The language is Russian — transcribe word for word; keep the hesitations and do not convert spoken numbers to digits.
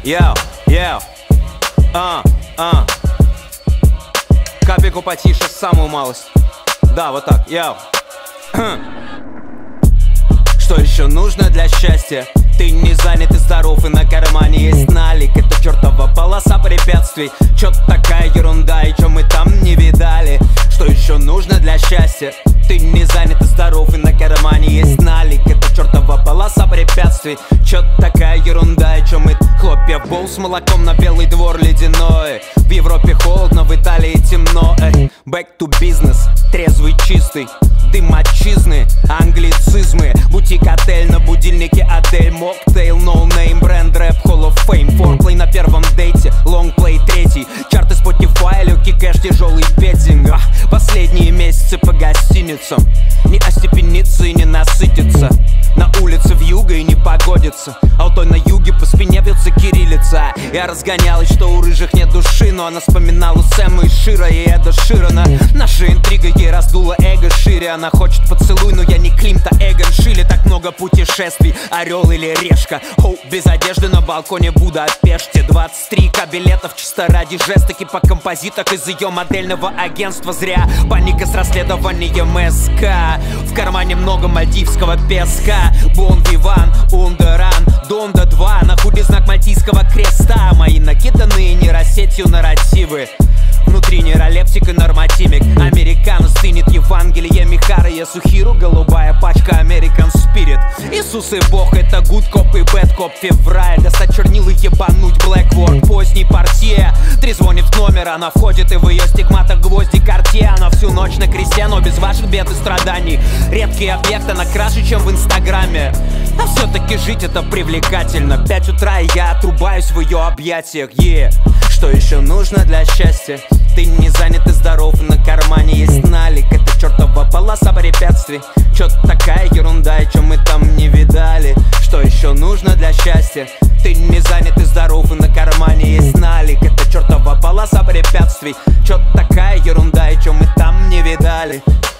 Йоу, йоу, а, а. Капельку потише, самую малость. Да, вот так, йоу. Что еще нужно для счастья? Ты не занят и здоров, и на кармане есть налик. Это чертова полоса препятствий. Чё-то такая ерунда, и чё мы там не видали. Что еще нужно для счастья? Ты не занят и здоров, и на кармане есть налик. Это чертова полоса препятствий. Чё-то такая ерунда, и чё мы... Хлопья в боул с молоком на белый двор ледяной. В Европе холодно, в Италии темно. Эй, back to business, трезвый, чистый. Дым отчизны, англицизмы. Бутик, отель, на будильнике Адель. Моктейл, ноунейм, бренд, рэп, Hall of Fame. Форплей на первом дейте, лонгплей третий. Чарты Spotify, легкий кэш, тяжелый петинг. Ах, последние месяцы по гостиницам. Не остепениться и не насытиться. На улице вьюга и не погодится. Алтой на юге, по спине бьется кириллица. Я разгонялась, что у рыжих нет души, но она вспоминала Сэма и Шира и Эда Ширана. Наша интрига ей раздула эго шире. Она хочет поцелуй, но я не Климта Эгон Шиле. Так много путешествий, орел или решка. Оу, без одежды на балконе Будапеште. Двадцать три ка билетов чисто ради жестаки по композитах из ее модельного агентства. Зря паника с расследованием СК. В кармане много мальдивского песка. Бон Виван, Ундеран, Донда два. На худе знак мальтийского креста. Мои накиданные нейросетью нарративы. Внутри нейролептик и нормативик. Американо стынет Евангелие Михара Ясухиру. Голубая пачка American Spirit. Иисус и Бог, это good cop и bad cop. Февраль, достать чернил и ебануть Blackboard. Поздний портье, трезвонит в номер. Она входит и в ее стигматах гвозди Картье. Она всю ночь на кресте, но без ваших бед и страданий. Редкий объект, она краше, чем в инстаграме. А все-таки жить это привлекательно. Пять утра и я отрубаюсь в ее объятиях. Yeah. Что еще нужно для счастья? Ты не занят и здоров, и на кармане есть налик. Это чертова полоса препятствий. Чё-то такая ерунда, и чё мы там не видали. Что еще нужно для счастья? Ты не занят и здоров, и на кармане есть налик. Это чертова полоса препятствий. Чё-то такая ерунда, и чё мы там не видали.